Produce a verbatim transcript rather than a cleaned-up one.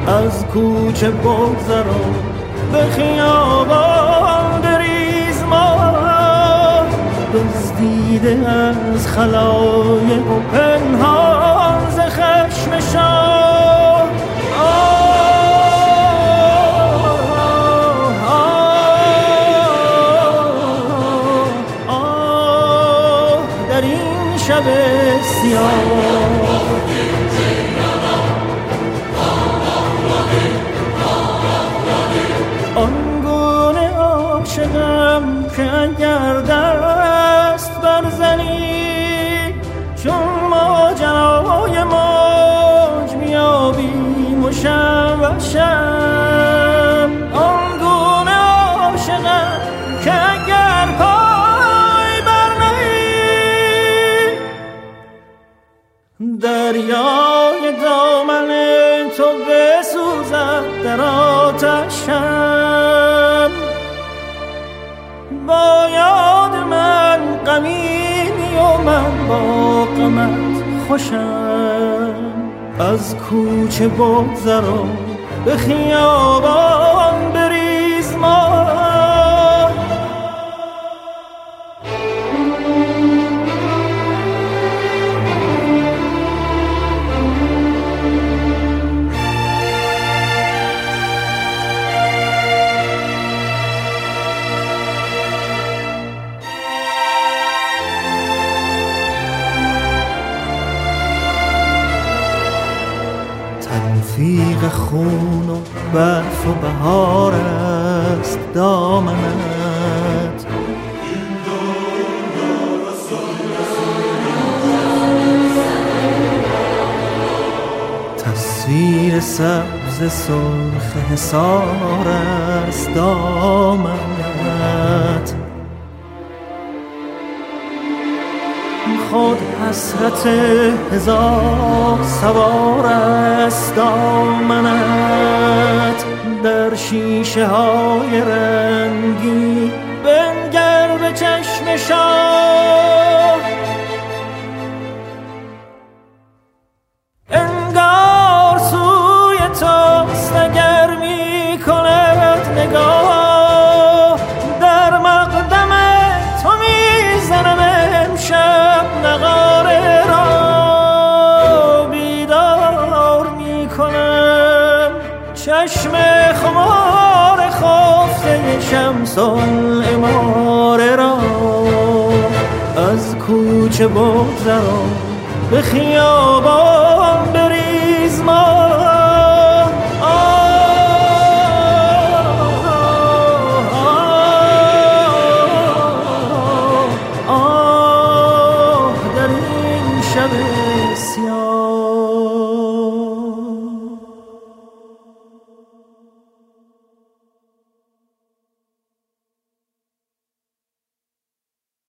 از کوچه بگذرم به خیابان بریز ما، دزدیده از خلایق و پنهان ز خشم شاه. آه در این شب سیاه آنگونه عاشقم که اگر دست برزنی چون ماجرای موج میابیم و شم و شم. آنگونه عاشقم که اگر پای برنهی دریای دامن تو بسوزد در آتشم. با یاد من غمیمی و من با غمت خوشم. از کوچه بگذرم به خیابان بریز ما، تلفیق خون و برف و بهار است دامنت. تصویر سبز سرخ حصار است دامنت. خود حسرت هزار سوار است دامنت. در شیشه های رنگی بنگر به چشم شاه. انگار سوی توست اگر می کند نگاه. در مقدم تو می زنم امشب نغاره را، بیدار می کنم چشم خمار خفته شمس العماره را. از کوچه بگذرم به خیابان